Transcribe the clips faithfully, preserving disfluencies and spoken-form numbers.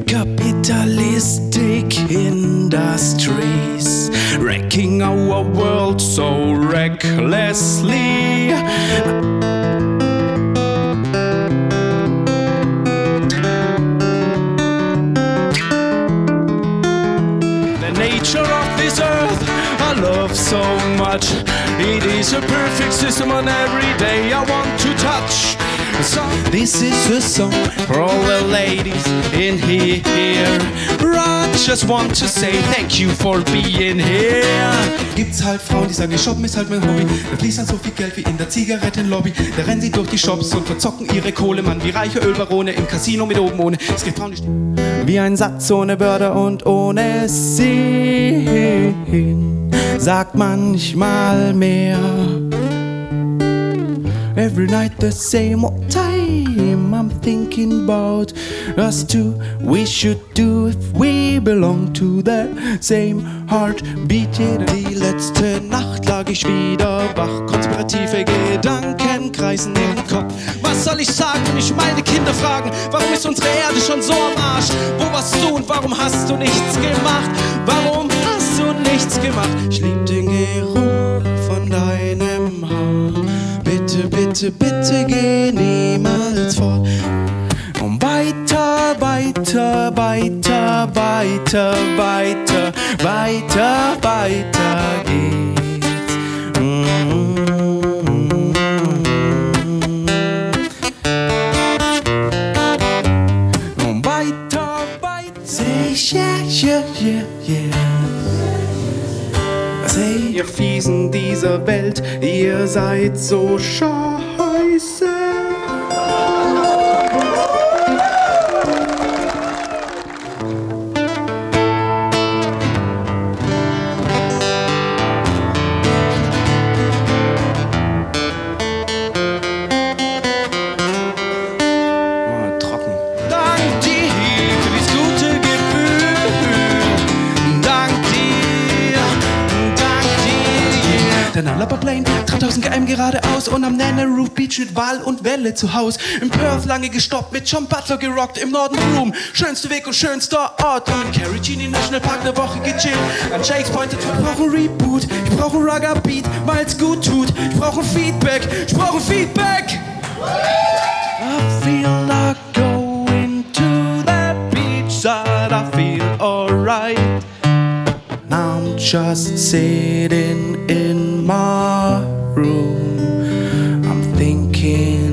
Capitalistic industries wrecking our world so recklessly. The nature of this earth I love so much. It is a perfect system and every day I want to touch. So this is a song for all the ladies in here. I just want to say thank you for being here. Gibt's halt Frauen, die sagen, die Shoppen ist halt mein Hobby. Da fließt halt so viel Geld wie in der Zigarettenlobby. Da rennen sie durch die Shops und verzocken ihre Kohle, Mann, wie reiche Ölbarone im Casino mit oben ohne. Es gibt Frauen, die wie ein Satz ohne Börde und ohne Sinn, sagt manchmal mehr. Every night the same old time I'm thinking about us two. We should do if we belong to the same heartbeat. Die letzte Nacht lag ich wieder wach. Konspirative Gedanken kreisen im Kopf. Was soll ich sagen, wenn mich meine Kinder fragen? Warum ist unsere Erde schon so am Arsch? Wo warst du und warum hast du nichts gemacht? Warum hast du nichts gemacht? Ich lieb den Geruch von deinem Haar. Bitte, bitte, bitte geh niemals fort. Und weiter, weiter, weiter, weiter, weiter, weiter, weiter geht's. Mm-hmm. Und weiter, weiter. Say yeah, yeah, yeah, yeah. Say, ihr Fiesen dieser Welt, ihr seid so scheiße. Der Nalapa-Plane, dreitausend Kilometer geradeaus und am Nana-Roof Beach mit Wal und Welle zu Haus. Im Perth lange gestoppt, mit John Butler gerockt, im Norden Broome, schönster Weg und schönster Ort. Und im Carigini National Park eine Woche gechillt. An Jake's Point, ich brauch ein Reboot, ich brauch ein Rugger-Beat, weil's gut tut. Ich brauch ein Feedback, ich brauch ein Feedback. I feel like going to the beach side, I feel alright. I'm just sitting in my room. I'm thinking.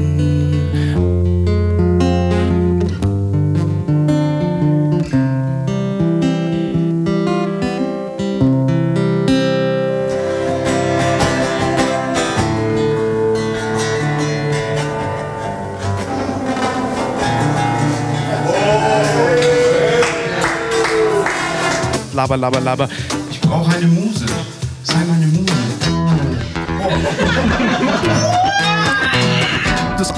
Laber, laber, laber. Ich brauche eine Muse. Sei meine Muse. Das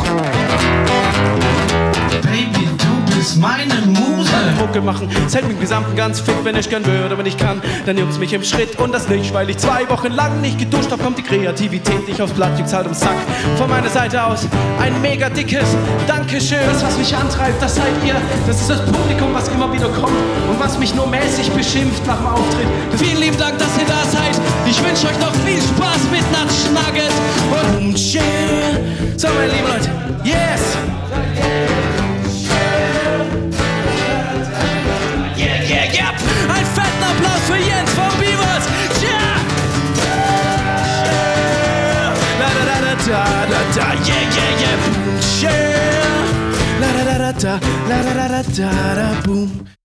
Baby, du bist meine Muse. Mucke machen, zählt mit dem Gesamten ganz fit, wenn ich gern würde, wenn ich kann, dann juckt's mich im Schritt und das nicht, weil ich zwei Wochen lang nicht geduscht hab, kommt die Kreativität nicht aufs Blatt, juckt's halt im Sack. Von meiner Seite aus ein mega dickes Dankeschön. Das, was mich antreibt, das seid ihr, das ist das Publikum, was immer wieder kommt und was mich nur mäßig beschimpft nach dem Auftritt. Vielen lieben Dank, dass ihr da seid. Ich wünsche euch noch viel Spaß mit Nutsch Nugget und Share. So, meine lieben Leute, yes! Ein fetten Applaus für Jens von Beavers. Yeah! La da da da da da da, yeah yeah yeah, boom, yeah. La da da da da, la da da da da da, boom.